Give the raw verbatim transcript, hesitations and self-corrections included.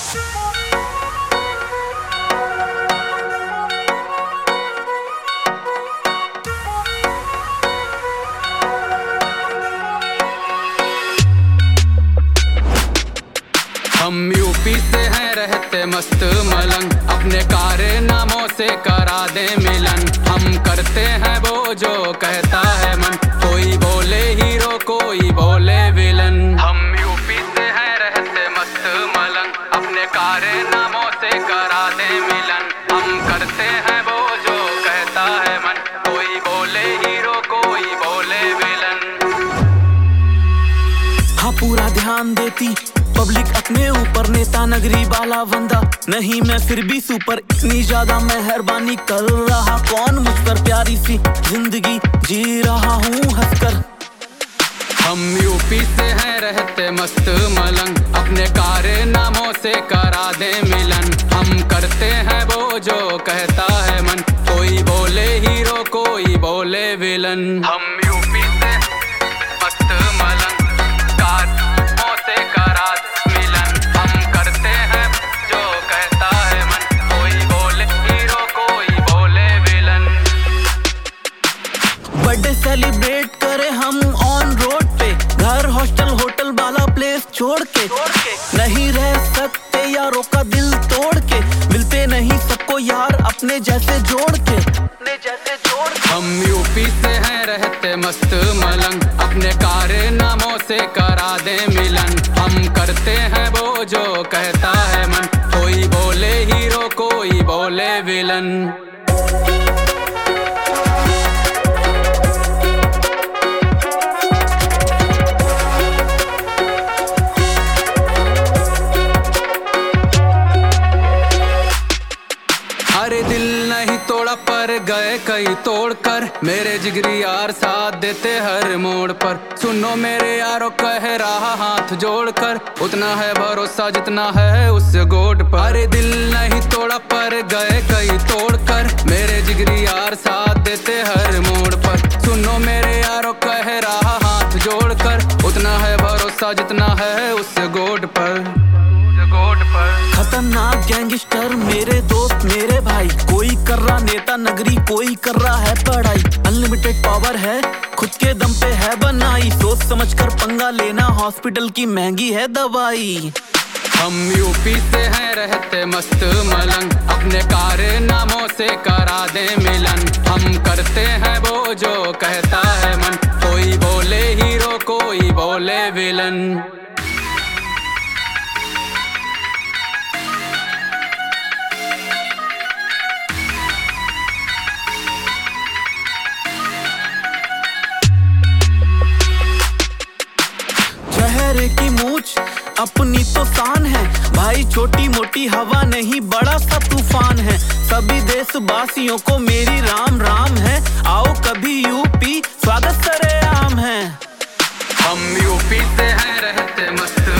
हम यूपी से हैं रहते मस्त मलंग, अपने कारनामों से करा दे मिलन। हम करते हैं वो जो कहता है मन, कोई बोले हीरो कोई बोले विलन। हम यूपी से हैं रहते मस्त मलंग, अपने कारनामों से करा दे मिलन। हम करते हैं वो जो कहता है मन, कोई बोले हीरो कोई बोले विलन। हाँ पूरा ध्यान देती पब्लिक अपने ऊपर, नेता नगरी वाला बंदा नहीं मैं फिर भी सुपर। इतनी ज्यादा मेहरबानी कर रहा कौन मुझ पर, प्यारी सी जिंदगी जी रहा हूँ हंसकर। हम यूपी से हैं रहते मस्त मलंग, अपने कारनामों से करा दे मिलन। हम करते हैं वो जो कहता है मन, कोई बोले हीरो कोई बोले विलन। हम यूपी से मस्त मलंग, कारनामों से करा दे मिलन। हम करते हैं जो कहता है मन, कोई बोले हीरो कोई बोले विलन। बर्थडे सेलिब्रेट करे हम ऑन रोड पे, घर हॉस्टल होटल वाला प्लेस छोड़ के। नहीं रह सकते यारों का दिल तोड़ के, मिलते नहीं सबको यार अपने जैसे जोड़ के, अपने जैसे जोड़ के। हम यूपी से हैं रहते मस्त मलंग, अपने कारनामों से करा दे मिलन। हम करते हैं वो जो कहता है मन, कोई बोले हीरो कोई बोले विलन। अरे दिल नहीं तोड़ा पर गए कई तोड़कर, मेरे जिगरी यार साथ देते हर मोड़ पर। सुनो मेरे यारों कह रहा हाथ जोड़कर, उतना है भरोसा जितना है उस गोड पर। अरे दिल नहीं तोड़ा पर गए कई तोड़कर, मेरे जिगरी यार साथ देते हर मोड़ पर। सुनो मेरे यारों कह रहा हाथ जोड़कर, उतना है भरोसा जितना है उस गोड पर। खतरनाक गैंगस्टर मेरे दोस्त मेरे भाई, कोई कर रहा नेता नगरी कोई कर रहा है पढ़ाई। अनलिमिटेड पावर है खुद के दम पे है बनाई, सोच समझ कर पंगा लेना हॉस्पिटल की महंगी है दवाई। हम यूपी से हैं रहते मस्त मलंग, अपने कारनामों से करा दे मिलन। हम करते हैं वो जो कहता है मन, कोई बोले हीरो कोई बोले विलन। चेहरे की मूछ अपनी तो शान है भाई, छोटी मोटी हवा नहीं बड़ा सा तूफान है। सभी देशवासियों को मेरी राम राम है, आओ कभी यूपी स्वागत सरेआम है। हम यूपी से हैं रहते मस्त